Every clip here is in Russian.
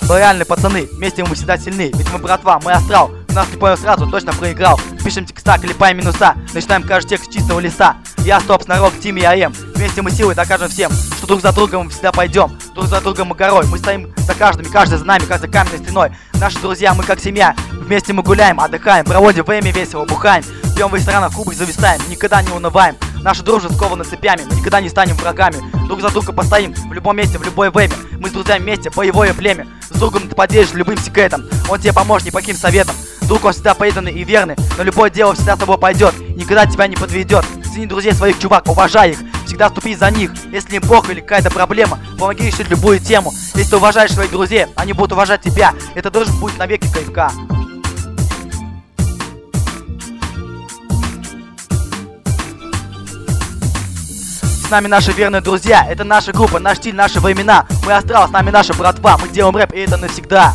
Лояльные пацаны, вместе мы всегда сильны. Ведь мы братва, мы астрал. Нас не понял сразу, точно проиграл. Пишем текста, клепаем минуса. Начинаем каждый текст с чистого листа. Я стоп, снарок, Тим и АМ. Вместе мы силой докажем всем, что друг за другом мы всегда пойдем. Друг за другом мы горой. Мы стоим за каждым, и каждый за нами, как за каменной стеной. Наши друзья, мы как семья. Вместе мы гуляем, отдыхаем, проводим время весело, бухаем. Пьем в ресторанах, клубах зависаем, никогда не унываем. Наша дружба скована цепями, мы никогда не станем врагами. Друг за друга постоим в любом месте, в любое время. Мы с друзьями вместе, боевое племя. С другом ты поделишь любым секретом. Он тебе поможет никаким советом. Друг, он всегда преданный и верный, но любое дело всегда с тобой пойдет. Никогда тебя не подведет. Цени друзей своих, чувак, уважай их. Всегда ступи за них. Если им плохо или какая-то проблема, помоги решить любую тему. Если ты уважаешь своих друзей, они будут уважать тебя. Эта дружба будет навеки крепка. С нами наши верные друзья, это наша группа, наш стиль, наши времена. Мы астрал, с нами наша братва, мы делаем рэп, и это навсегда.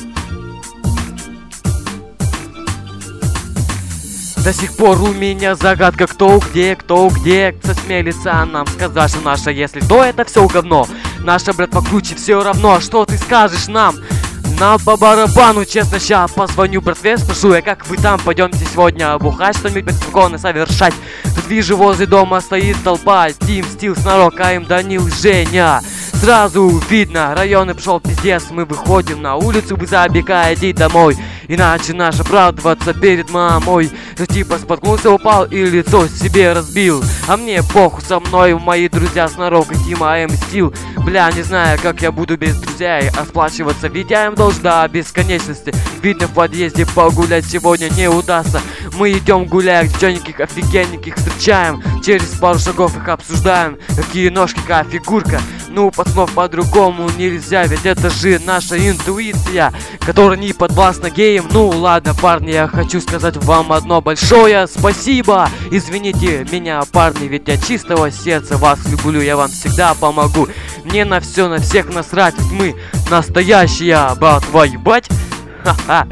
До сих пор у меня загадка, кто где, кто смелится нам сказать, что наше, если то это все говно. Наша братва круче, все равно, что ты скажешь нам? Нам по барабану, честно, ща позвоню братве, спрошу я, как вы там, пойдемте сегодня бухать, что-нибудь спокойно совершать. Тут вижу, возле дома стоит толпа, Тим, Стил, Снарок, АМ, Данил, Женя. Сразу видно, район и пошел пиздец, мы выходим на улицу, вы забегай, иди домой. Иначе наш оправдываться перед мамой. Ну типа споткнулся, упал и лицо себе разбил. А мне похуй, со мной мои друзья Снарок и Тима, АМ, Стил. Бля, не знаю, как я буду без друзей расплачиваться, ведь я им должен до бесконечности. Видно, в подъезде погулять сегодня не удастся. Мы идем гулять, девчонниких офигенненьких встречаем. Через пару шагов их обсуждаем. Какие ножки, какая фигурка. Ну, пацанов, по-другому нельзя, ведь это же наша интуиция, которая не подвластна геям. Ну ладно, парни, я хочу сказать вам одно большое спасибо. Извините меня, парни, ведь я чистого сердца вас люблю, я вам всегда помогу. Мне на все, на всех насрать, ведь мы настоящая братва, ебать. Ха-ха.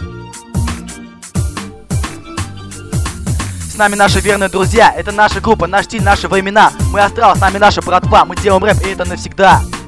С нами наши верные друзья, это наша группа, наш стиль, наши времена. Мы астрал, с нами наша братва, мы делаем рэп, и это навсегда.